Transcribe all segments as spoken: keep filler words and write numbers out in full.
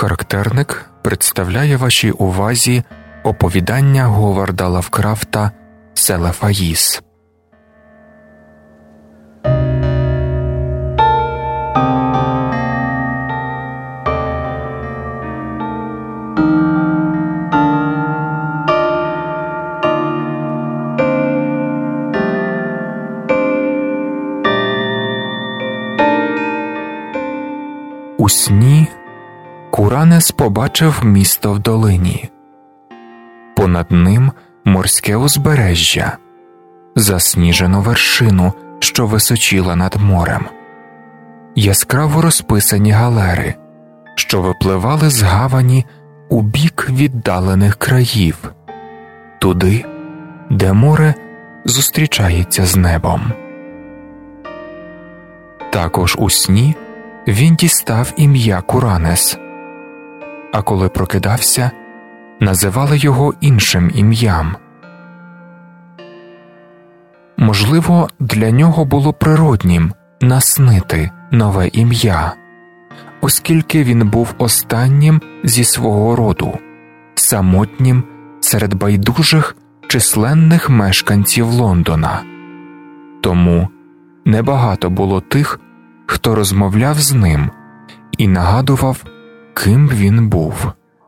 Характерник представляє вашій увазі оповідання Говарда Лавкрафта «Селефаїс». У сні Куранес побачив місто в долині. Понад ним морське узбережжя, засніжену вершину, що височіла над морем, яскраво розписані галери, що випливали з гавані у бік віддалених країв, туди, де море зустрічається з небом. Також у сні він дістав ім'я Куранес, а коли прокидався, називали його іншим ім'ям. Можливо, для нього було природнім наснити нове ім'я, оскільки він був останнім зі свого роду, самотнім серед байдужих численних мешканців Лондона. Тому небагато було тих, хто розмовляв з ним і нагадував, ким він був.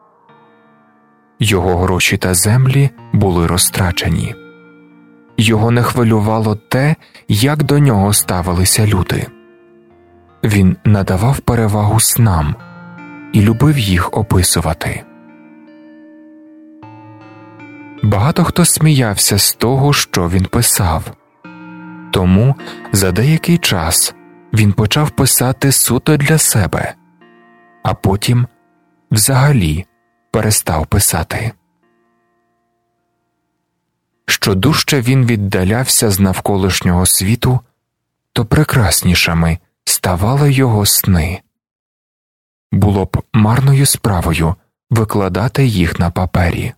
Його гроші та землі були розтрачені. Його не хвилювало те, як до нього ставилися люди. Він надавав перевагу снам і любив їх описувати. Багато хто сміявся з того, що він писав. Тому за деякий час він почав писати суто для себе, а потім взагалі перестав писати. Що дужче він віддалявся з навколишнього світу, то прекраснішими ставали його сни. Було б марною справою викладати їх на папері.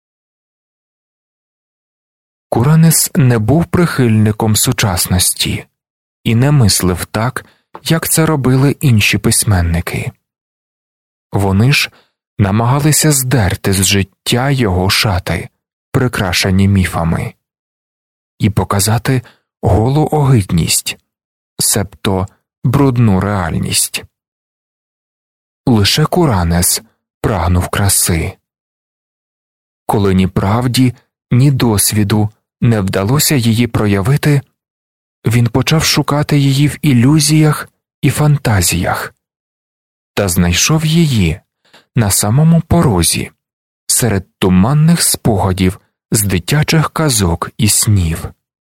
Куранес не був прихильником сучасності і не мислив так, як це робили інші письменники. Вони ж намагалися здерти з життя його шати, прикрашені міфами, і показати голу огидність, себто брудну реальність. Лише Куранес прагнув краси. Коли ні правді, ні досвіду не вдалося її проявити, він почав шукати її в ілюзіях і фантазіях, та знайшов її на самому порозі, серед туманних спогадів з дитячих казок і снів.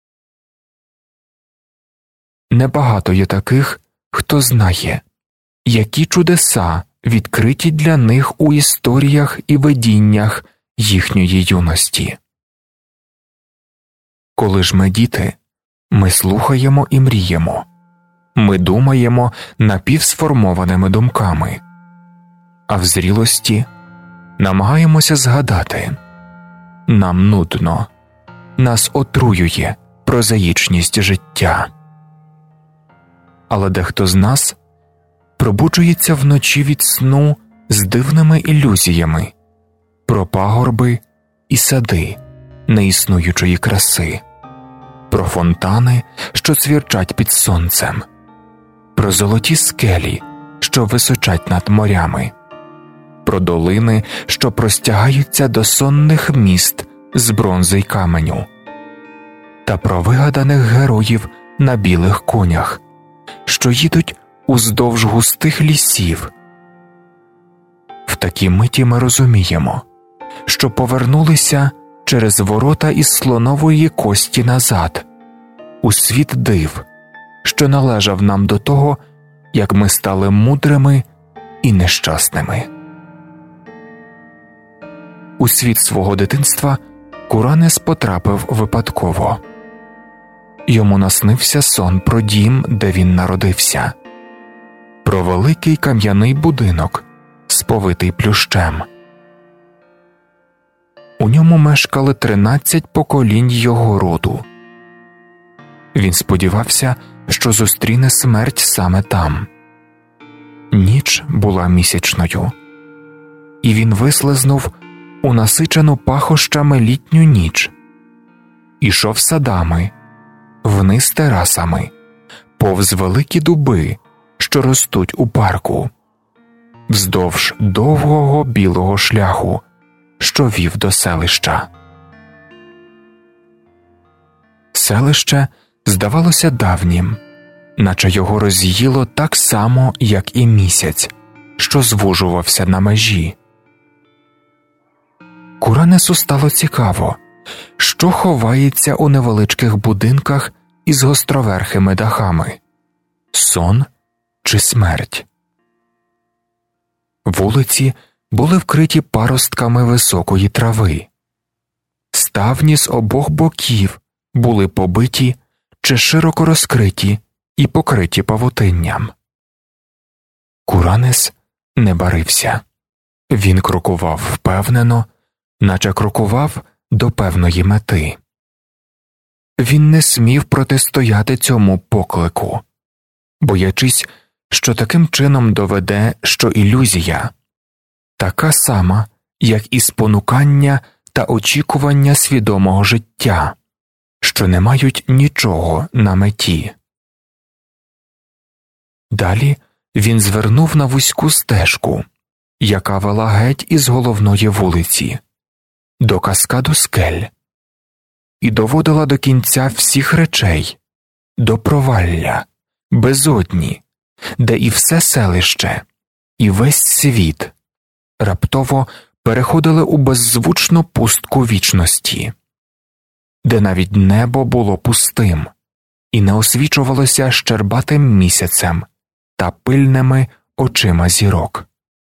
Небагато є таких, хто знає, які чудеса відкриті для них у історіях і видіннях їхньої юності. Коли ж ми діти, ми слухаємо і мріємо. Ми думаємо напівсформованими думками, а в зрілості намагаємося згадати. Нам нудно, нас отруює прозаїчність життя. Але дехто з нас пробуджується вночі від сну з дивними ілюзіями про пагорби і сади неіснуючої краси, про фонтани, що цвірчать під сонцем, про золоті скелі, що височать над морями, про долини, що простягаються до сонних міст з бронзи й каменю, та про вигаданих героїв на білих конях, що їдуть уздовж густих лісів. В такій миті ми розуміємо, що повернулися через ворота із слонової кості назад, у світ див, що належав нам до того, як ми стали мудрими і нещасними. У світ свого дитинства Куранес потрапив випадково. Йому наснився сон про дім, де він народився, про великий кам'яний будинок, сповитий плющем. У ньому мешкали тринадцять поколінь його роду. Він сподівався, що зустріне смерть саме там. Ніч була місячною, і він вислизнув у насичену пахощами літню ніч. Ішов садами, вниз терасами, повз великі дуби, що ростуть у парку, вздовж довгого білого шляху, що вів до селища. Селище здавалося давнім, наче його роз'їло так само, як і місяць, що звужувався на межі. Куранесу стало цікаво, що ховається у невеличких будинках із гостроверхими дахами – сон чи смерть. Вулиці були вкриті паростками високої трави. Ставні з обох боків були побиті чи широко розкриті і покриті павутинням. Куранес не барився. Він крокував впевнено, наче крокував до певної мети. Він не смів протистояти цьому поклику, боячись, що таким чином доведе, що ілюзія – така сама, як і спонукання та очікування свідомого життя, що не мають нічого на меті. Далі він звернув на вузьку стежку, яка вела геть із головної вулиці, до каскаду скель, і доводила до кінця всіх речей, до провалля, безодні, де і все селище, і весь світ раптово переходили у беззвучну пустку вічності, де навіть небо було пустим і не освічувалося щербатим місяцем та пильними очима зірок.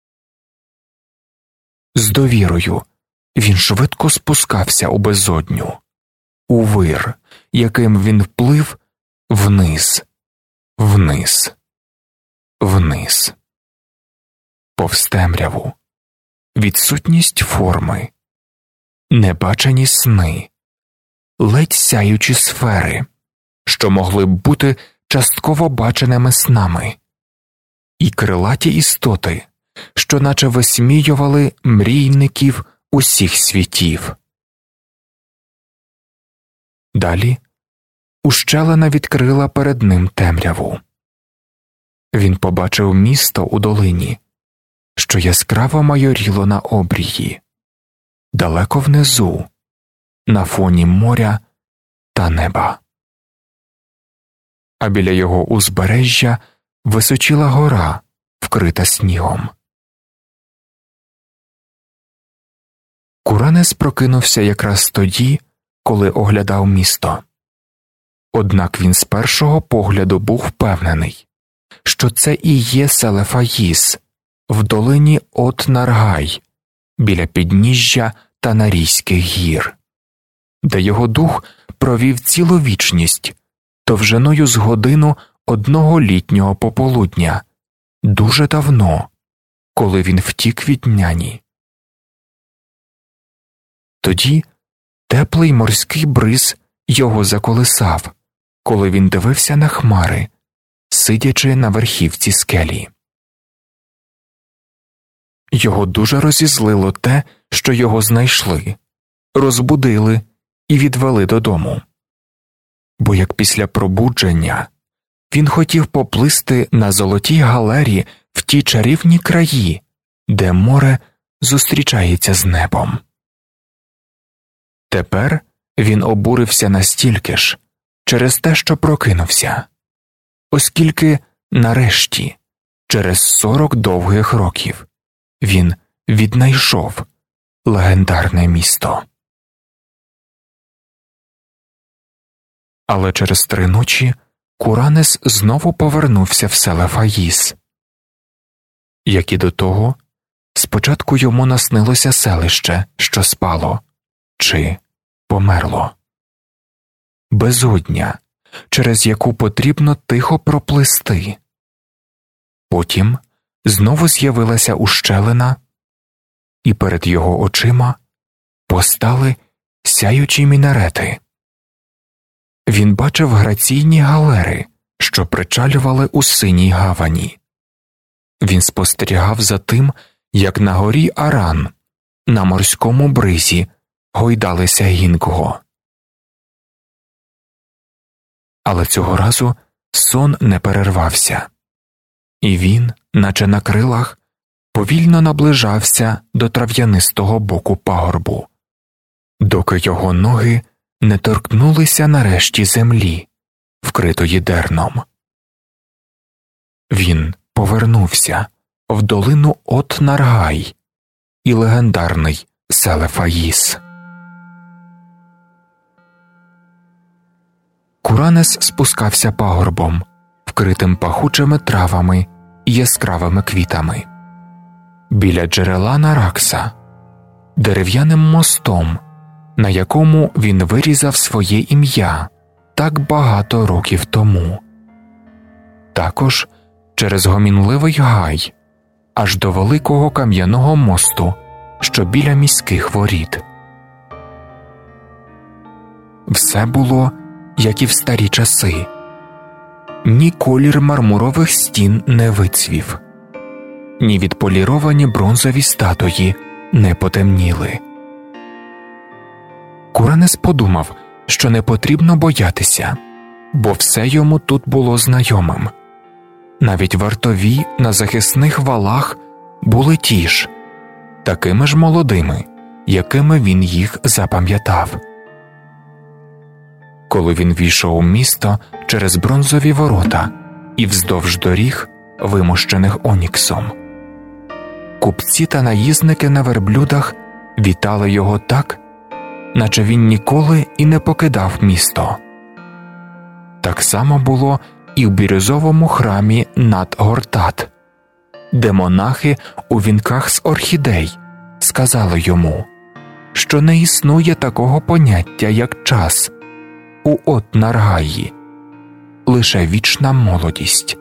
З довірою він швидко спускався у безодню, у вир, яким він вплив вниз, вниз, вниз, повз темряву, відсутність форми, небачені сни, ледь сяючі сфери, що могли б бути частково баченими снами, і крилаті істоти, що наче висміювали мрійників усіх світів. Далі ущелина відкрила перед ним темряву. Він побачив місто у долині, що яскраво майоріло на обрії, далеко внизу, на фоні моря та неба. А біля його узбережжя височіла гора, вкрита снігом. Куранес прокинувся якраз тоді, коли оглядав місто. Однак він з першого погляду був впевнений, що це і є Селефаїс, в долині От-Наргай, біля підніжжя Танарійських гір, де його дух провів цілу вічність, довжиною з годину одного літнього пополудня, дуже давно, коли він втік від няні. Тоді теплий морський бриз його заколисав, коли він дивився на хмари, сидячи на верхівці скелі. Його дуже розізлило те, що його знайшли, розбудили і відвели додому. Бо як після пробудження він хотів поплисти на золотій галері в ті чарівні краї, де море зустрічається з небом. Тепер він обурився настільки ж через те, що прокинувся, оскільки нарешті, через сорок довгих років, він віднайшов легендарне місто. Але через три ночі Куранес знову повернувся в Селефаїс. Як і до того, спочатку йому наснилося селище, що спало, чи померло. Безодня, через яку потрібно тихо проплисти. Потім знову з'явилася ущелина, і перед його очима постали сяючі мінарети. Він бачив граційні галери, що причалювали у синій гавані. Він спостерігав за тим, як на горі Аран, на морському бризі, гойдалися гінкго. Але цього разу сон не перервався, і він, наче на крилах, повільно наближався до трав'янистого боку пагорбу, доки його ноги не торкнулися нарешті землі, вкритої дерном. Він повернувся в долину От-Наргай і легендарний Селефаїс. Куранес спускався пагорбом, вкритим пахучими травами і яскравими квітами. Біля джерела Наракса, дерев'яним мостом, на якому він вирізав своє ім'я так багато років тому. Також через гомінливий гай, аж до великого кам'яного мосту, що біля міських воріт. Все було, як і в старі часи. Ні колір мармурових стін не вицвів, ні відполіровані бронзові статуї не потемніли. Куранес подумав, що не потрібно боятися, бо все йому тут було знайомим. Навіть вартові на захисних валах були ті ж, такими ж молодими, якими він їх запам'ятав. Коли він війшов у місто через бронзові ворота і вздовж доріг, вимощених оніксом, купці та наїзники на верблюдах вітали його так, наче він ніколи і не покидав місто. Так само було і в бірюзовому храмі Нат-Гортат, де монахи у вінках з орхідей сказали йому, що не існує такого поняття, як час у От-Наргаї, лише вічна молодість.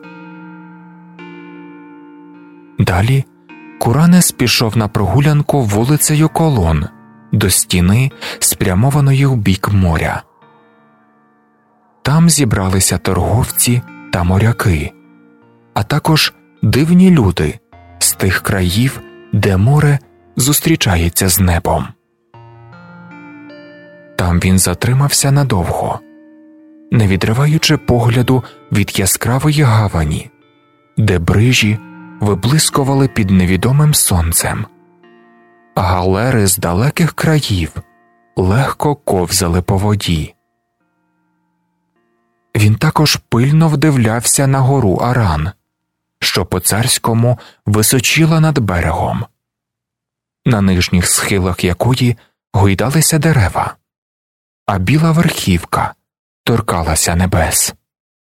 Далі Куранес пішов на прогулянку вулицею Колон до стіни, спрямованої в бік моря. Там зібралися торговці та моряки, а також дивні люди з тих країв, де море зустрічається з небом. Там він затримався надовго, не відриваючи погляду від яскравої гавані, де брижі виблискували під невідомим сонцем, а галери з далеких країв легко ковзали по воді. Він також пильно вдивлявся на гору Аран, що по-царському височіла над берегом, на нижніх схилах якої гойдалися дерева, а біла верхівка торкалася небес.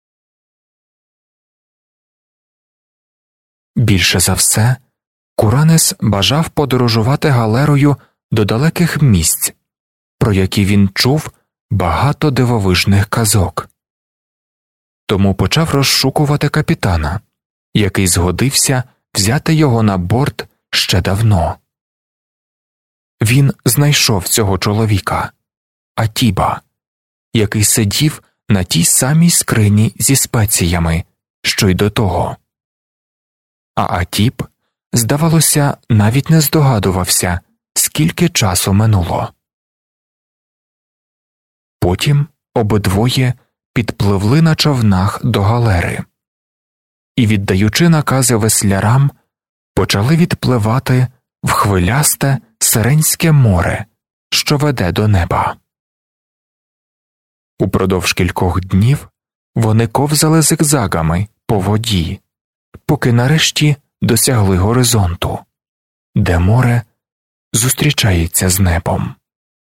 Більше за все, Куранес бажав подорожувати галерою до далеких місць, про які він чув багато дивовижних казок. Тому почав розшукувати капітана, який згодився взяти його на борт ще давно. Він знайшов цього чоловіка, Атіба, який сидів на тій самій скрині зі спеціями, що й до того. А Атіб, здавалося, навіть не здогадувався, скільки часу минуло. Потім обидвоє підпливли на човнах до галери і, віддаючи накази веслярам, почали відпливати в хвилясте Сиренське море, що веде до неба. Упродовж кількох днів вони ковзали зигзагами по воді, поки нарешті досягли горизонту, де море зустрічається з небом.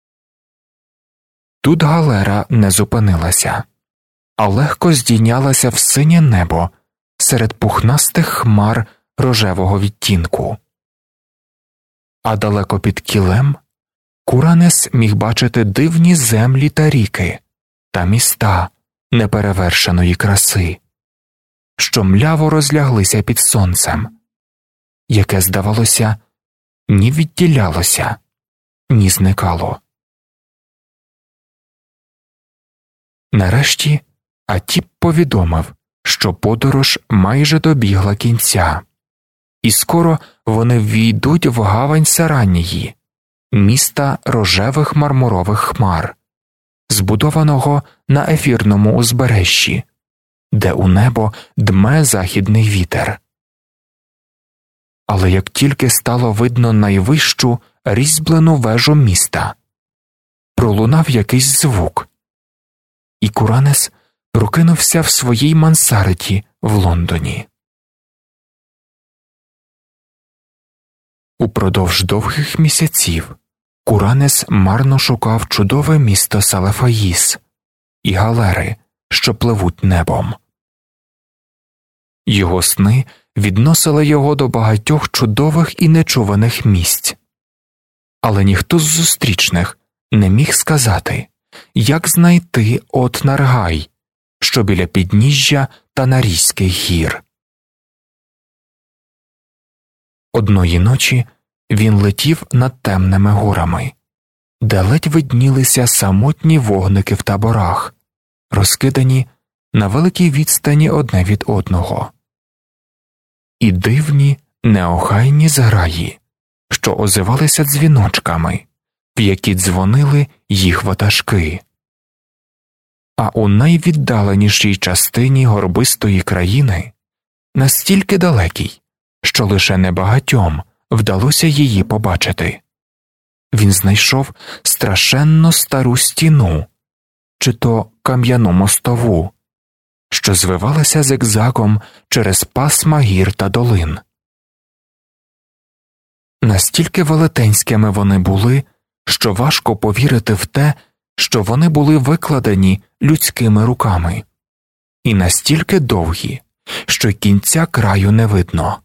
Тут галера не зупинилася, а легко здійнялася в синє небо серед пухнастих хмар рожевого відтінку. А далеко під кілем Куранес міг бачити дивні землі та ріки та міста неперевершеної краси, що мляво розляглися під сонцем, яке, здавалося, ні відділялося, ні зникало. Нарешті Атіб повідомив, що подорож майже добігла кінця, і скоро вони ввійдуть в гавань Саранії, міста рожевих мармурових хмар, збудованого на ефірному узбережжі, де у небо дме західний вітер. Але як тільки стало видно найвищу різьблену вежу міста, пролунав якийсь звук, і Куранес прокинувся в своїй мансарді в Лондоні. Упродовж довгих місяців Куранес марно шукав чудове місто Салефаїс і галери, що пливуть небом. Його сни відносили його до багатьох чудових і нечуваних місць, але ніхто з зустрічних не міг сказати, як знайти От-Наргай, що біля підніжжя Танарійських гір. Одної ночі він летів над темними горами, де ледь виднілися самотні вогники в таборах, розкидані на великій відстані одне від одного, і дивні неохайні зграї, що озивалися дзвіночками, в які дзвонили їх ватажки. А у найвіддаленішій частині горбистої країни, настільки далекій, що лише небагатьом вдалося її побачити, він знайшов страшенно стару стіну, чи то кам'яну мостову, що звивалася зигзагом через пасма гір та долин. Настільки велетенськими вони були, що важко повірити в те, що вони були викладені людськими руками, і настільки довгі, що кінця краю не видно.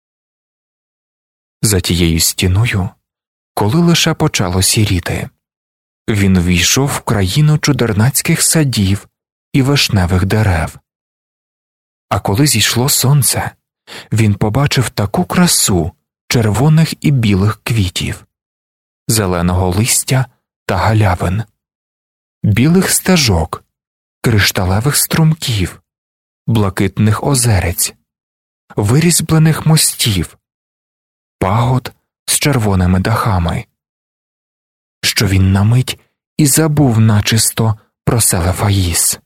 За тією стіною, коли лише почало сіріти, він ввійшов в країну чудернацьких садів і вишневих дерев. А коли зійшло сонце, він побачив таку красу червоних і білих квітів, зеленого листя та галявин, білих стежок, кришталевих струмків, блакитних озерець, вирізблених мостів, пагод з червоними дахами, що він на мить і забув начисто про Салефаїс.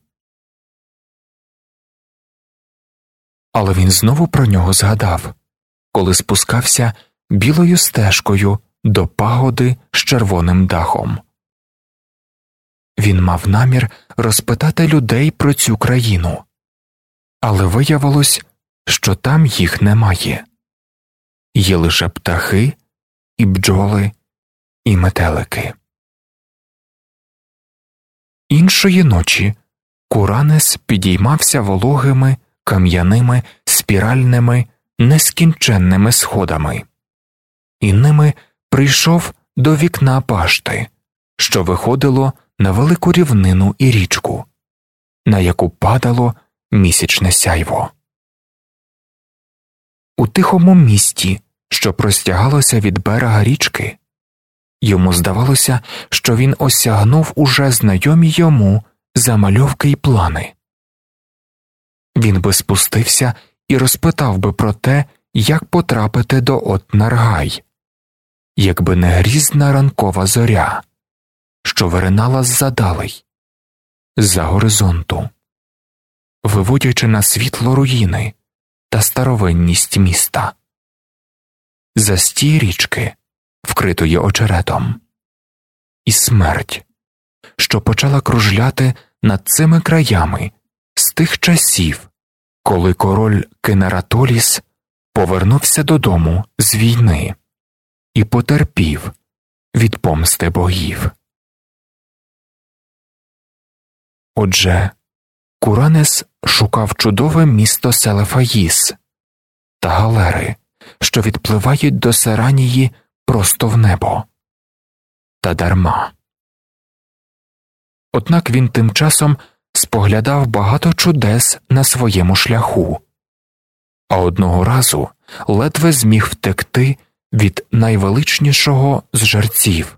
Але він знову про нього згадав, коли спускався білою стежкою до пагоди з червоним дахом. Він мав намір розпитати людей про цю країну, але виявилось, що там їх немає. Є лише птахи, і бджоли, і метелики. Іншої ночі Куранес підіймався вологими, кам'яними, спіральними, нескінченними сходами, і ними прийшов до вікна башти, що виходило на велику рівнину і річку, на яку падало місячне сяйво. У тихому місті, що простягалося від берега річки, йому здавалося, що він осягнув уже знайомі йому замальовки й плани. Він би спустився і розпитав би про те, як потрапити до От-Наргай, якби не грізна ранкова зоря, що виринала з-за далей, з-за горизонту, виводячи на світло руїни та старовинність міста, застій річки, вкритої очеретом, і смерть, що почала кружляти над цими краями з тих часів, коли король Кенератоліс повернувся додому з війни і потерпів від помсти богів. Отже, Куранес шукав чудове місто Салефаїс та галери, що відпливають до Саранії просто в небо. Та дарма. Однак він тим часом споглядав багато чудес на своєму шляху, а одного разу ледве зміг втекти від найвеличнішого з жерців.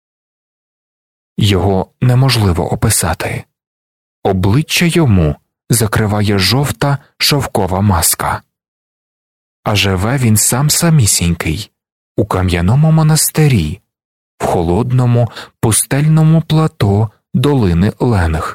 Його неможливо описати. Обличчя йому закриває жовта шовкова маска. а живе він сам самісінький у кам'яному монастирі, в холодному пустельному плато долини Ленг.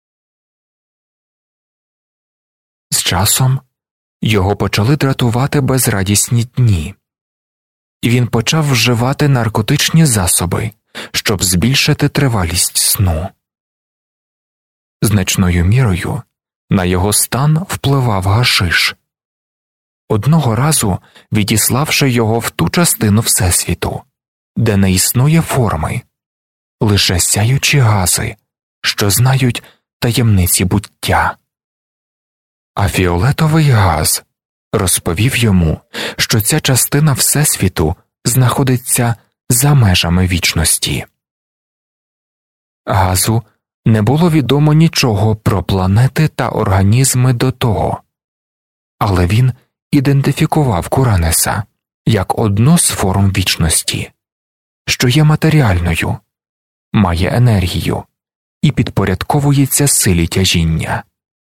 З часом його почали дратувати безрадісні дні, і він почав вживати наркотичні засоби, щоб збільшити тривалість сну. Значною мірою на його стан впливав гашиш. Одного разу відіславши його в ту частину Всесвіту, де не існує форми, лише сяючі гази, що знають таємниці буття. А фіолетовий газ розповів йому, що ця частина Всесвіту знаходиться за межами вічності. Газу не було відомо нічого про планети та організми до того, але він ідентифікував Куранеса як одну з форм вічності, що є матеріальною, має енергію і підпорядковується силі тяжіння.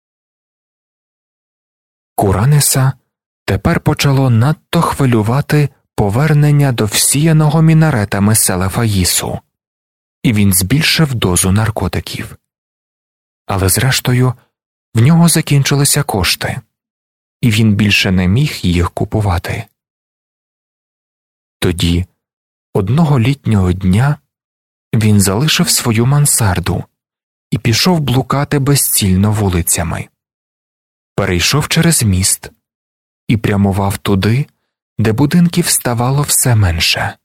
Куранеса тепер почало надто хвилювати повернення до всіяного мінаретами Селефаїсу, і він збільшив дозу наркотиків. Але зрештою в нього закінчилися кошти, і він більше не міг їх купувати. Тоді, одного літнього дня, він залишив свою мансарду і пішов блукати безцільно вулицями. Перейшов через міст і прямував туди, де будинків ставало все менше.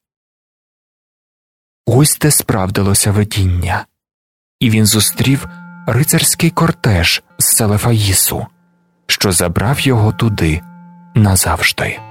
Ось де справдилося видіння, і він зустрів рицарський кортеж з Селефаїсу, що забрав його туди назавжди.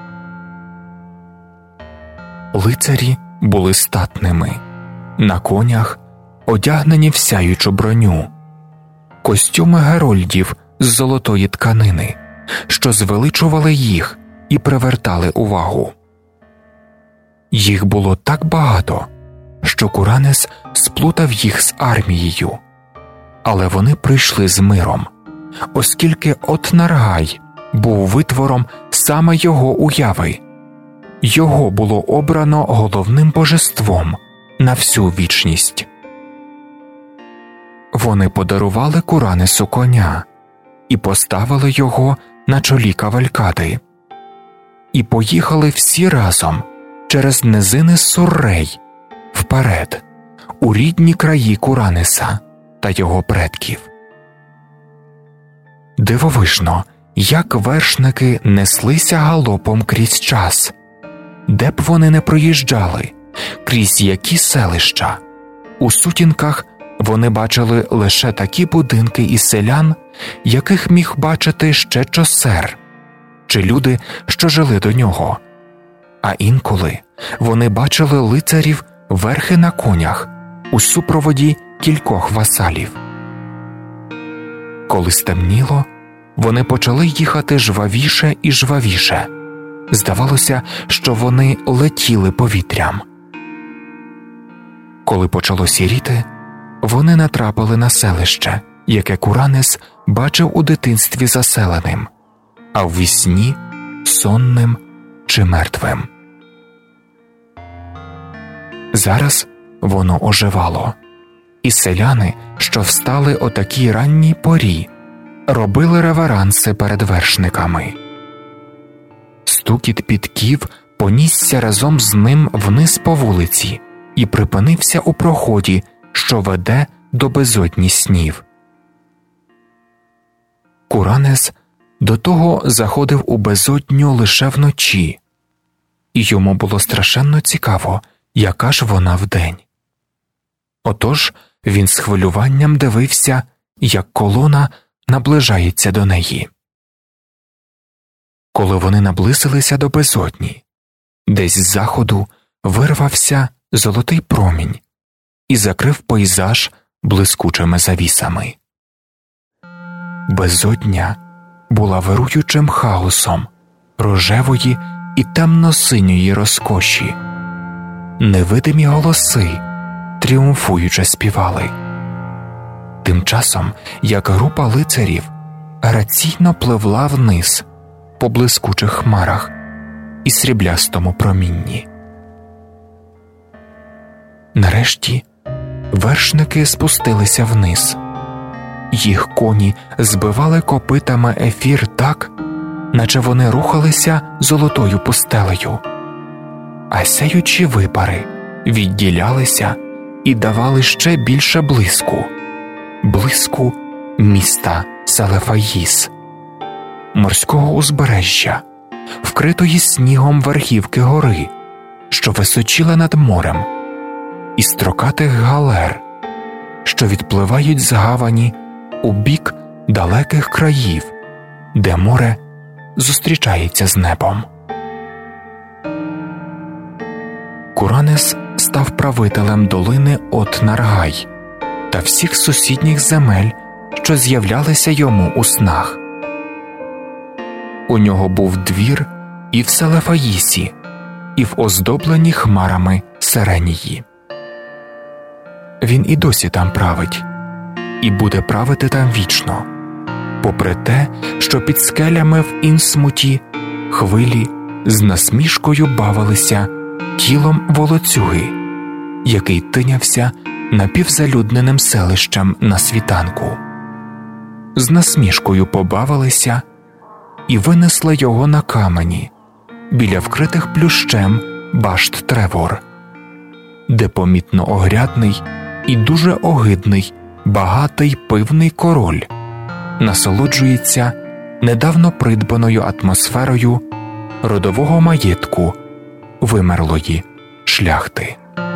Лицарі були статними, на конях, одягнені в сяючу броню, костюми герольдів з золотої тканини, що звеличували їх і привертали увагу. Їх було так багато, що Куранес сплутав їх з армією, але вони прийшли з миром, оскільки От-Наргай був витвором саме його уяви. Його було обрано головним божеством на всю вічність. Вони подарували Куранесу коня і поставили його на чолі кавалькади, і поїхали всі разом через низини Суррей вперед, у рідні краї Куранеса та його предків. Дивовижно, як вершники неслися галопом крізь час, де б вони не проїжджали, крізь які селища. У сутінках вони бачили лише такі будинки і селян, яких міг бачити ще Чосер, чи люди, що жили до нього. А інколи вони бачили лицарів верхи на конях у супроводі кількох васалів. Коли стемніло, вони почали їхати жвавіше і жвавіше. Здавалося, що вони летіли повітрям. Коли почало сіріти, вони натрапили на селище, яке Куранес бачив у дитинстві заселеним, а ввісні – сонним чи мертвим. Зараз воно оживало, і селяни, що встали о такій ранній порі, робили реверанси перед вершниками. Стукіт підків понісся разом з ним вниз по вулиці і припинився у проході, що веде до безодні снів. Куранес до того заходив у безодню лише вночі, і йому було страшенно цікаво, яка ж вона вдень. Отож він з хвилюванням дивився, як колона наближається до неї. Коли вони наблизилися до безодні, десь з заходу вирвався золотий промінь і закрив пейзаж блискучими завісами. Безодня була вируючим хаосом рожевої і темно-синьої розкоші. Невидимі голоси тріумфуюче співали. Тим часом, як група лицарів граційно пливла вниз, по блискучих хмарах і сріблястому промінні. Нарешті вершники спустилися вниз. Їх коні збивали копитами ефір так, наче вони рухалися золотою пустелею, а сяючі випари відділялися і давали ще більше блиску, блиску міста Салефаїс, морського узбережжя, вкритої снігом верхівки гори, що височіла над морем, і строкатих галер, що відпливають з гавані у бік далеких країв, де море зустрічається з небом. Куранес став правителем долини От-Наргай та всіх сусідніх земель, що з'являлися йому у снах. У нього був двір і в Салефаїсі, і в оздобленні хмарами Сиренії. Він і досі там править, і буде правити там вічно, попри те, що під скелями в Інсмуті хвилі з насмішкою бавилися тілом волоцюги, який тинявся напівзалюдненим селищем на світанку. З насмішкою побавилися і винесли його на камені біля вкритих плющем башт Тревор, де помітно огрядний і дуже огидний багатий пивний король насолоджується недавно придбаною атмосферою родового маєтку вимерлої шляхти.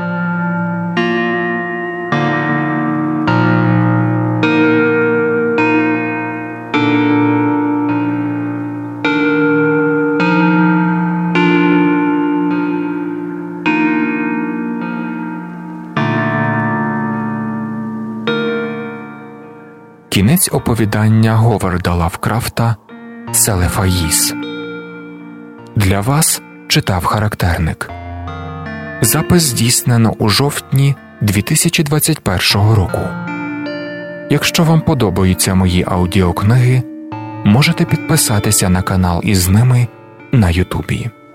Кінець оповідання Говарда Лавкрафта «Салефаїс». Для вас читав Характерник. Запис здійснено у жовтні дві тисячі двадцять першого року. Якщо вам подобаються мої аудіокниги, можете підписатися на канал із ними на Ютубі.